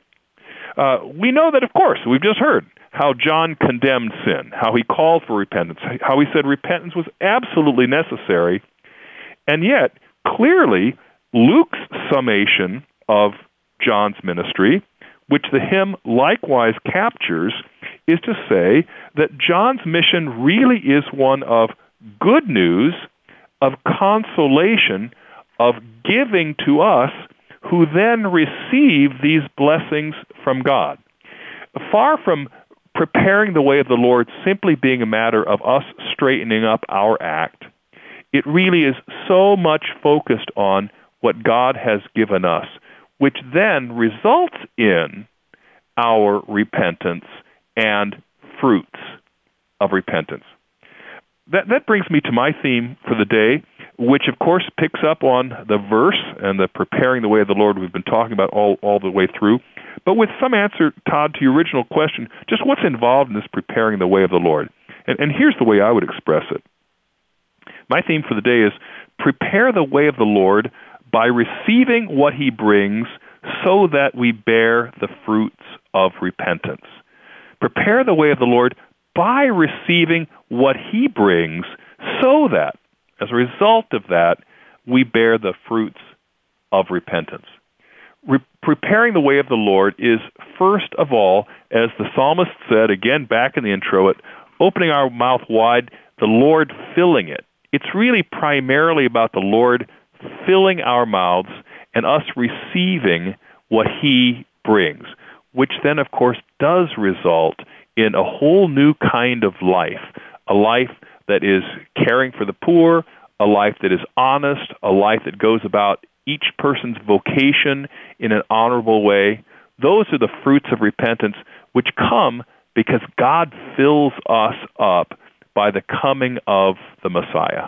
We know that, of course, we've just heard how John condemned sin, how he called for repentance, how he said repentance was absolutely necessary, and yet, clearly, Luke's summation of John's ministry, which the hymn likewise captures, is to say that John's mission really is one of good news, of consolation, of giving to us, who then receive these blessings from God. Far from preparing the way of the Lord simply being a matter of us straightening up our act, it really is so much focused on what God has given us, which then results in our repentance and fruits of repentance. That brings me to my theme for the day, which of course picks up on the verse and the preparing the way of the Lord we've been talking about all the way through, but with some answer, Todd, to your original question, just what's involved in this preparing the way of the Lord. And here's the way I would express it. My theme for the day is prepare the way of the Lord by receiving what he brings so that we bear the fruits of repentance. Prepare the way of the Lord by receiving what he brings so that, as a result of that, we bear the fruits of repentance. Preparing the way of the Lord is, first of all, as the psalmist said, again back in the intro, opening our mouth wide, the Lord filling it. It's really primarily about the Lord filling our mouths and us receiving what he brings, which then, of course, does result in a whole new kind of life, a life that is caring for the poor, a life that is honest, a life that goes about each person's vocation in an honorable way. Those are the fruits of repentance which come because God fills us up by the coming of the Messiah.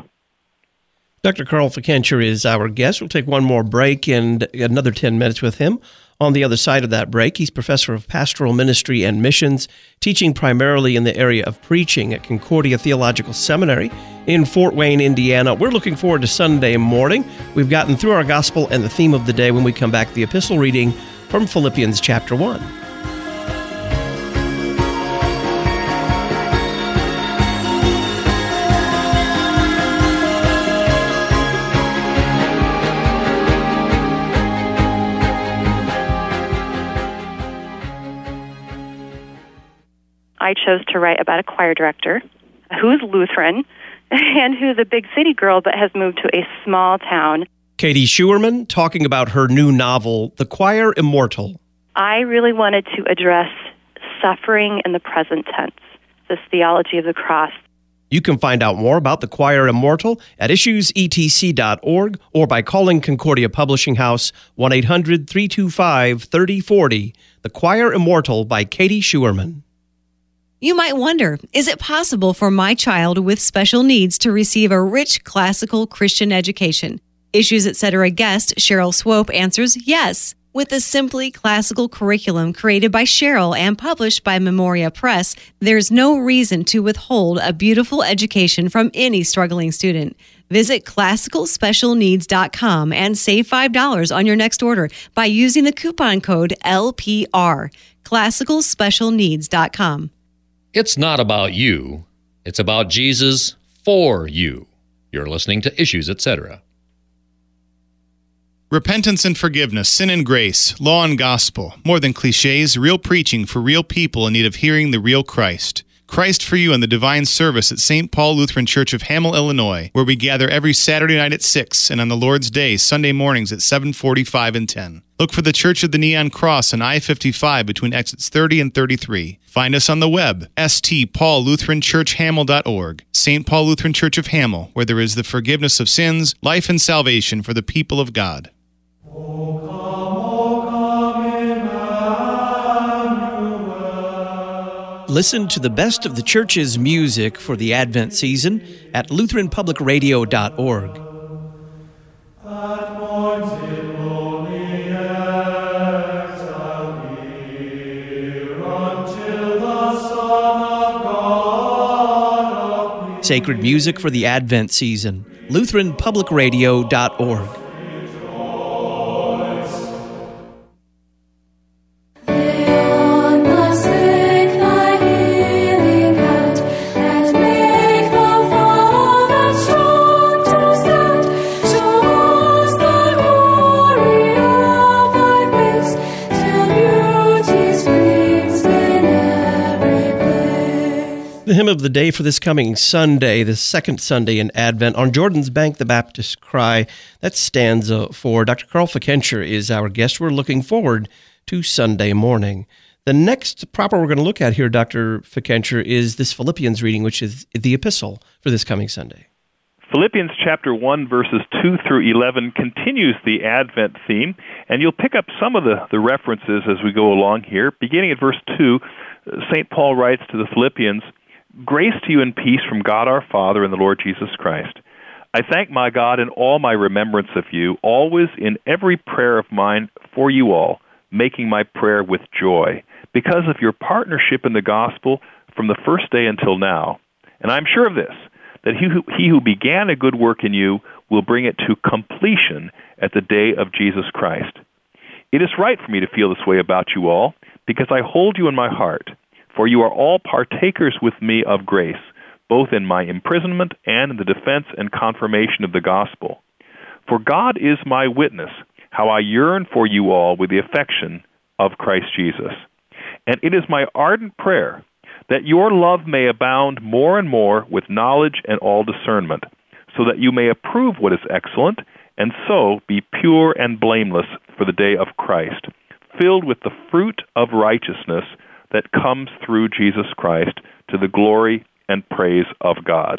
Dr. Carl Fickenscher is our guest. We'll take one more break and another 10 minutes with him. On the other side of that break, he's professor of pastoral ministry and missions, teaching primarily in the area of preaching at Concordia Theological Seminary in Fort Wayne, Indiana. We're looking forward to Sunday morning. We've gotten through our gospel and the theme of the day. When we come back, the epistle reading from Philippians chapter 1. I chose to write about a choir director who's Lutheran and who's a big city girl but has moved to a small town. Katie Schuerman talking about her new novel, The Choir Immortal. I really wanted to address suffering in the present tense, this theology of the cross. You can find out more about the Choir Immortal at issuesetc.org or by calling Concordia Publishing House 1-800-325-3040. The Choir Immortal by Katie Schuerman. You might wonder, is it possible for my child with special needs to receive a rich classical Christian education? Issues Etc. guest Cheryl Swope answers yes. With a simply classical curriculum created by Cheryl and published by Memoria Press, there's no reason to withhold a beautiful education from any struggling student. Visit classicalspecialneeds.com and save $5 on your next order by using the coupon code LPR. classicalspecialneeds.com. It's not about you. It's about Jesus for you. You're listening to Issues Etc. Repentance and forgiveness, sin and grace, law and gospel. More than cliches, real preaching for real people in need of hearing the real Christ. Christ for You in the Divine Service at St. Paul Lutheran Church of Hamel, Illinois, where we gather every Saturday night at 6 and on the Lord's Day, Sunday mornings at 7:45 and 10. Look for the Church of the Neon Cross on I-55 between exits 30 and 33. Find us on the web, stpaullutheranchurchhamel.org. St. Paul Lutheran Church of Hamel, where there is the forgiveness of sins, life and salvation for the people of God. Listen to the best of the church's music for the Advent season at LutheranPublicRadio.org. Sacred music for the Advent season, LutheranPublicRadio.org. The hymn of the day for this coming Sunday, the second Sunday in Advent, On Jordan's Bank, the Baptist Cry. That's stanza 4. Dr. Carl Fikentscher is our guest. We're looking forward to Sunday morning. The next proper we're going to look at here, Dr. Fikentscher, is this Philippians reading, which is the epistle for this coming Sunday. Philippians chapter 1, verses 2 through 11 continues the Advent theme, and you'll pick up some of the references as we go along here. Beginning at verse 2, St. Paul writes to the Philippians, "Grace to you and peace from God our Father and the Lord Jesus Christ. I thank my God in all my remembrance of you, always in every prayer of mine for you all, making my prayer with joy, because of your partnership in the gospel from the first day until now. And I am sure of this, that he who began a good work in you will bring it to completion at the day of Jesus Christ. It is right for me to feel this way about you all, because I hold you in my heart. For you are all partakers with me of grace, both in my imprisonment and in the defense and confirmation of the gospel. For God is my witness, how I yearn for you all with the affection of Christ Jesus. And it is my ardent prayer that your love may abound more and more with knowledge and all discernment, so that you may approve what is excellent, and so be pure and blameless for the day of Christ, filled with the fruit of righteousness that comes through Jesus Christ to the glory and praise of God."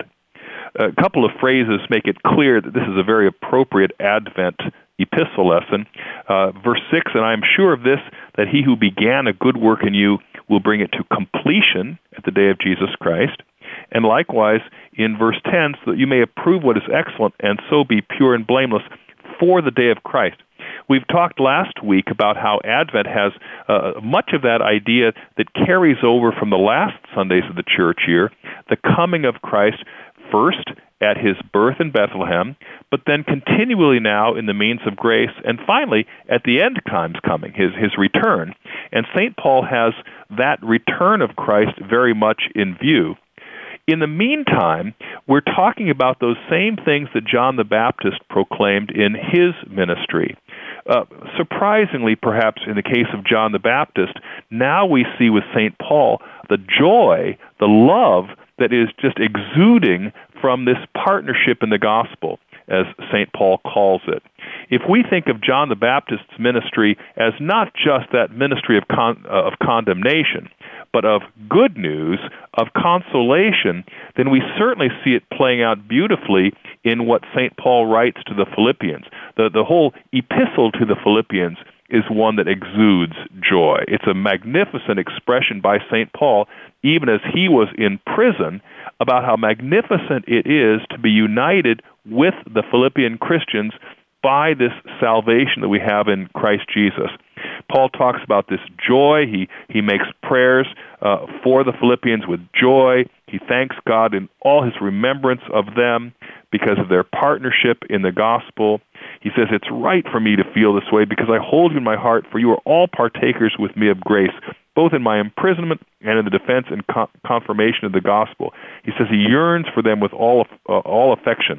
A couple of phrases make it clear that this is a very appropriate Advent epistle lesson. Verse 6, "And I am sure of this, that he who began a good work in you will bring it to completion at the day of Jesus Christ." And likewise, in verse 10, "so that you may approve what is excellent, and so be pure and blameless for the day of Christ." We've talked last week about how Advent has much of that idea that carries over from the last Sundays of the church year, the coming of Christ first at his birth in Bethlehem, but then continually now in the means of grace, and finally at the end times coming, his return. And St. Paul has that return of Christ very much in view. In the meantime, we're talking about those same things that John the Baptist proclaimed in his ministry. Surprisingly, perhaps in the case of John the Baptist, now we see with St. Paul the joy, the love that is just exuding from this partnership in the gospel, as St. Paul calls it. If we think of John the Baptist's ministry as not just that ministry of condemnation, but of good news, of consolation, then we certainly see it playing out beautifully in what St. Paul writes to the Philippians. The whole epistle to the Philippians is one that exudes joy. It's a magnificent expression by St. Paul, even as he was in prison, about how magnificent it is to be united with the Philippian Christians by this salvation that we have in Christ Jesus. Paul talks about this joy. He makes prayers for the Philippians with joy. He thanks God in all his remembrance of them because of their partnership in the gospel. He says, it's right for me to feel this way because I hold you in my heart, for you are all partakers with me of grace, both in my imprisonment and in the defense and confirmation of the gospel. He says he yearns for them with all affection.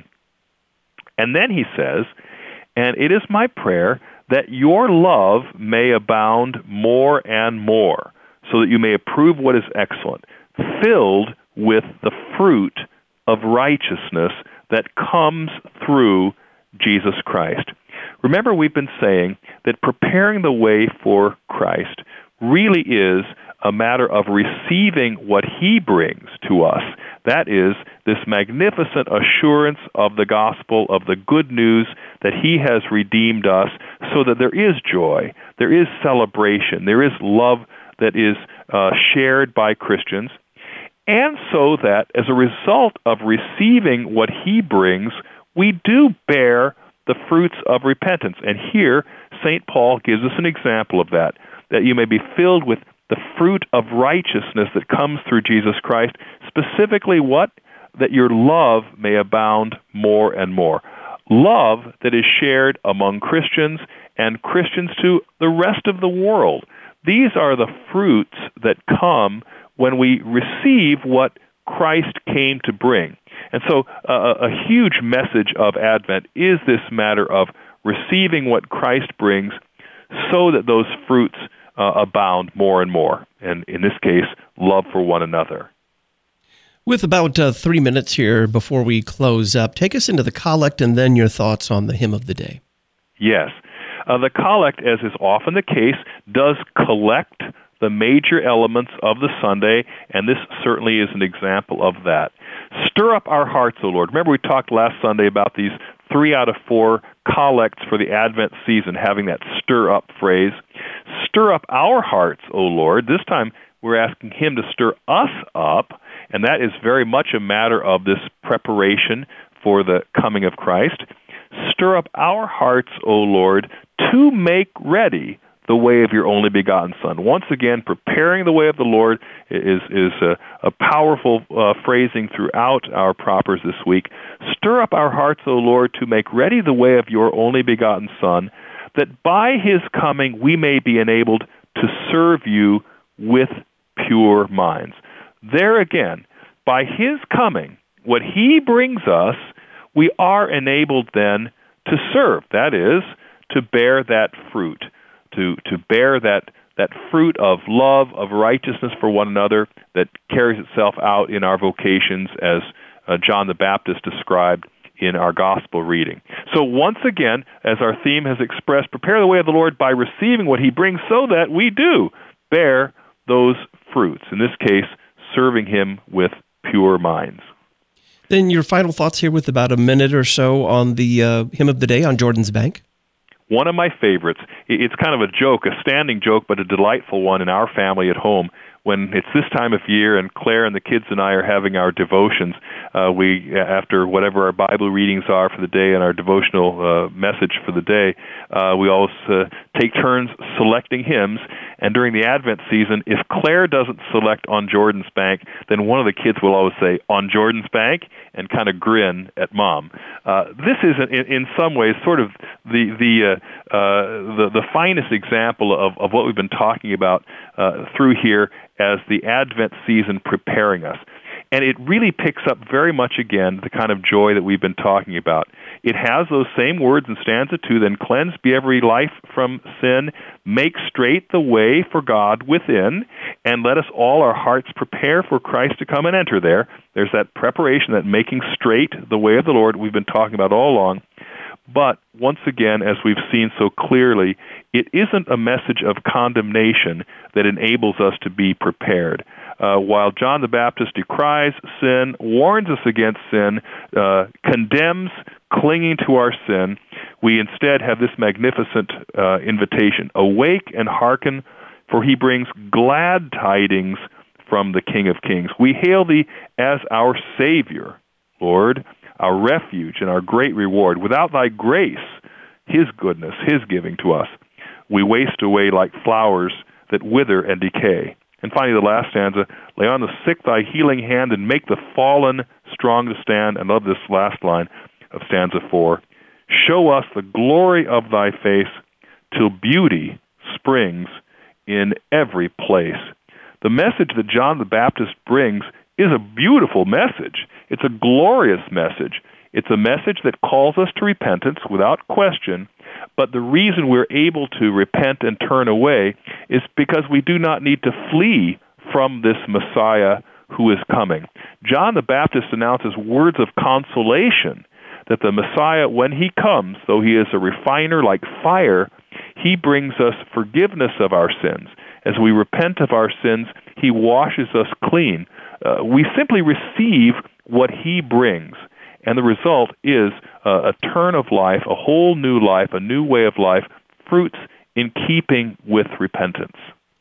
And then he says, and it is my prayer that your love may abound more and more, so that you may approve what is excellent, filled with the fruit of righteousness that comes through Jesus Christ. Remember, we've been saying that preparing the way for Christ really is a matter of receiving what he brings to us. That is, this magnificent assurance of the gospel, of the good news that he has redeemed us, so that there is joy, there is celebration, there is love that is shared by Christians, and so that as a result of receiving what he brings, we do bear the fruits of repentance. And here, St. Paul gives us an example of that you may be filled with the fruit of righteousness that comes through Jesus Christ. Specifically what? That your love may abound more and more. Love that is shared among Christians and Christians to the rest of the world. These are the fruits that come when we receive what Christ came to bring. And so a huge message of Advent is this matter of receiving what Christ brings so that those fruits abound more and more, and in this case, love for one another. With about 3 minutes here before we close up, take us into the collect and then your thoughts on the hymn of the day. Yes. The collect, as is often the case, does collect the major elements of the Sunday, and this certainly is an example of that. Stir up our hearts, O Lord. Remember we talked last Sunday about these 3 out of 4 collects for the Advent season, having that stir up phrase. Stir up our hearts, O Lord. This time we're asking him to stir us up, and that is very much a matter of this preparation for the coming of Christ. Stir up our hearts, O Lord, to make ready the way of your only begotten Son. Once again, preparing the way of the Lord is a powerful phrasing throughout our propers this week. Stir up our hearts, O Lord, to make ready the way of your only begotten Son, that by his coming we may be enabled to serve you with pure minds. There again, by his coming, what he brings us, we are enabled then to serve. That is, to bear that fruit. To bear that fruit of love, of righteousness for one another that carries itself out in our vocations as John the Baptist described in our gospel reading. So once again, as our theme has expressed, prepare the way of the Lord by receiving what he brings so that we do bear those fruits. In this case, serving him with pure minds. Then your final thoughts here with about a minute or so on the hymn of the day on Jordan's Bank. One of my favorites. It's kind of a joke, a standing joke, but a delightful one in our family at home. When it's this time of year and Claire and the kids and I are having our devotions, we, after whatever our Bible readings are for the day and our devotional message for the day, we always take turns selecting hymns. And during the Advent season, if Claire doesn't select On Jordan's Bank, then one of the kids will always say, On Jordan's Bank, and kind of grin at Mom. This is, in some ways, sort of the finest example of what we've been talking about through here as the Advent season preparing us. And it really picks up very much, again, the kind of joy that we've been talking about. It has those same words in stanza 2, then cleanse be every life from sin, make straight the way for God within, and let us all our hearts prepare for Christ to come and enter there. There's that preparation, that making straight the way of the Lord we've been talking about all along. But once again, as we've seen so clearly, it isn't a message of condemnation that enables us to be prepared. While John the Baptist decries sin, warns us against sin, condemns clinging to our sin, we instead have this magnificent invitation. Awake and hearken, for he brings glad tidings from the King of Kings. We hail thee as our Savior, Lord, our refuge and our great reward. Without thy grace, his goodness, his giving to us, we waste away like flowers that wither and decay. And finally, the last stanza, lay on the sick thy healing hand and make the fallen strong to stand. And love this last line of stanza 4. Show us the glory of thy face till beauty springs in every place. The message that John the Baptist brings is a beautiful message. It's a glorious message. It's a message that calls us to repentance without question, but the reason we're able to repent and turn away is because we do not need to flee from this Messiah who is coming. John the Baptist announces words of consolation that the Messiah, when he comes, though he is a refiner like fire, he brings us forgiveness of our sins. As we repent of our sins, he washes us clean. We simply receive what he brings, and the result is a turn of life, a whole new life, a new way of life, fruits in keeping with repentance.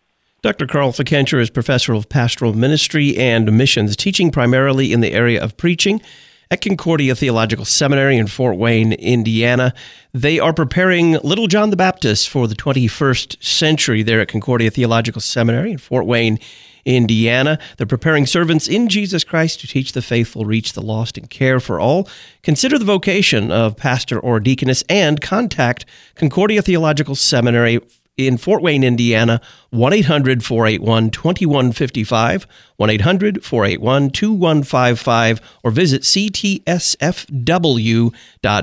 Dr. Carl Fickenscher is professor of pastoral ministry and missions, teaching primarily in the area of preaching at Concordia Theological Seminary in Fort Wayne, Indiana. They are preparing little John the Baptist for the 21st century there at Concordia Theological Seminary in Fort Wayne, Indiana. They're preparing servants in Jesus Christ to teach the faithful, reach the lost, and care for all. Consider the vocation of pastor or deaconess and contact Concordia Theological Seminary in Fort Wayne, Indiana, 1-800-481-2155, 1-800-481-2155, or visit ctsfw.edu,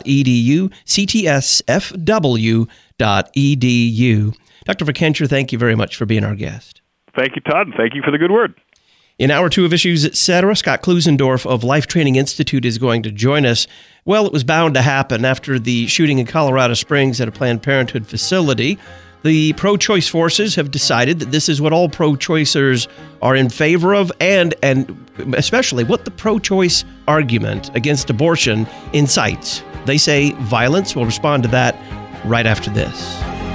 ctsfw.edu. Dr. Fickenscher, thank you very much for being our guest. Thank you, Todd, and thank you for the good word. In Hour 2 of Issues, Etc., Scott Klusendorf of Life Training Institute is going to join us. Well, it was bound to happen after the shooting in Colorado Springs at a Planned Parenthood facility. The pro-choice forces have decided that this is what all pro-choicers are in favor of, and especially what the pro-choice argument against abortion incites. They say violence. We'll respond to that right after this.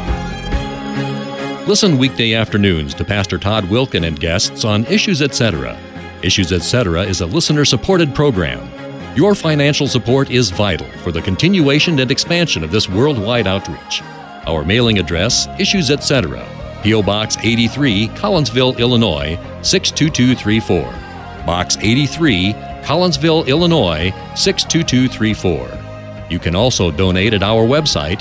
Listen weekday afternoons to Pastor Todd Wilkin and guests on Issues Etc. Issues Etc. is a listener-supported program. Your financial support is vital for the continuation and expansion of this worldwide outreach. Our mailing address, Issues Etc., P.O. Box 83, Collinsville, Illinois, 62234. Box 83, Collinsville, Illinois, 62234. You can also donate at our website,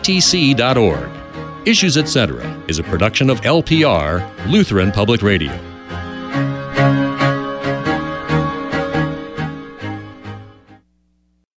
issuesetc.org. Issues Etc. is a production of LPR, Lutheran Public Radio.